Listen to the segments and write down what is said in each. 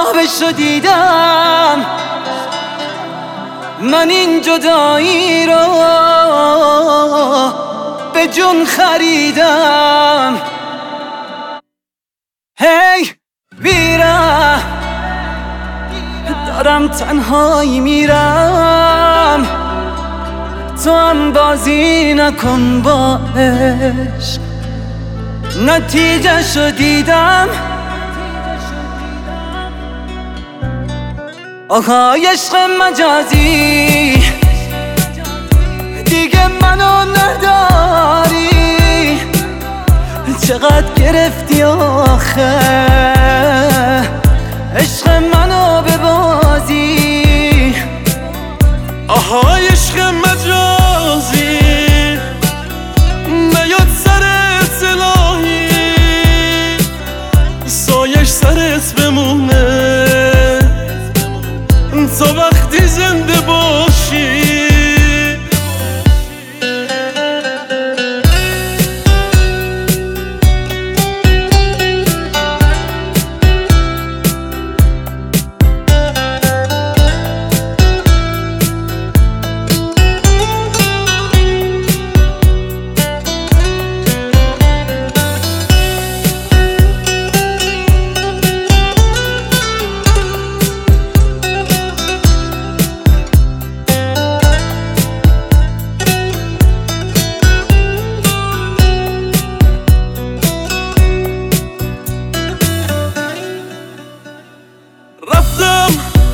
خوابشو دیدم، من این جدایی رو به جون خریدم. هی بیرم، دارم تنهایی میرم، تو هم بازی نکن با عشق. نتیجه شو دیدم، آهای عشق مجازی، دیگه منو نداری. چقدر گرفتی آخه عشق منو به بازی. آهای عشق مجازی، نیاد سرت الهی، سایش سرت بمونه تا وقتی زنده باشی. رفتم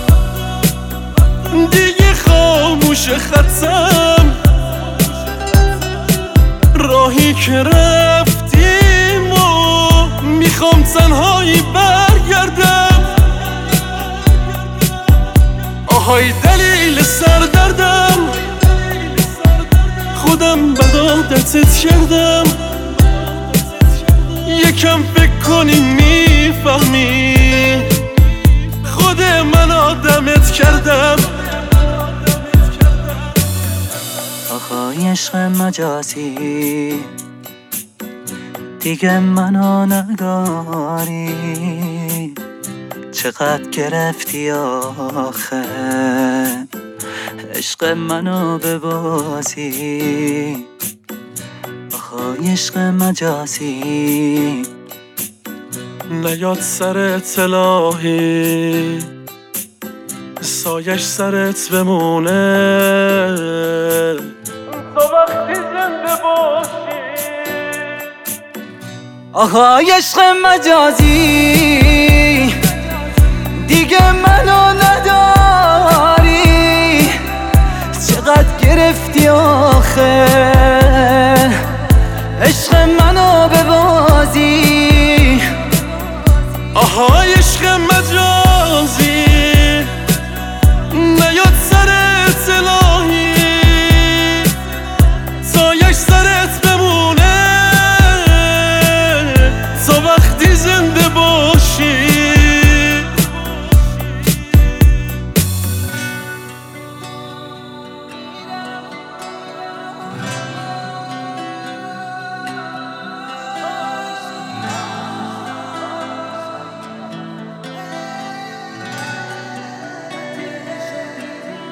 دیگه خاموش خطم، راهی که رفتیم و میخوام تنهایی برگردم. آهای دلیل سردردم، خودم بد عادتت کردم. یکم فکر کنی میفهمی خود من آدمت کردم. آهای عشق مجازی، دیگه منو نداری. چقدر گرفتی آخه عشق منو به بازی. آهای عشق مجازی، نیاد سرت الهی، سایش سرت بمونه تا وقتی زنده باشی. آهای عشق مجازی، دیگه منو نداری. چقدر گرفتی آخه عشق منو به بازی. آهای عشق مجازی، نیاد سرت الهی، سایش سرت بمونه تا وقتی زنده باشی.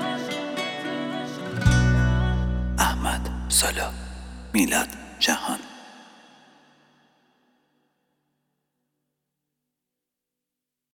احمد سالا، میلاد جهان.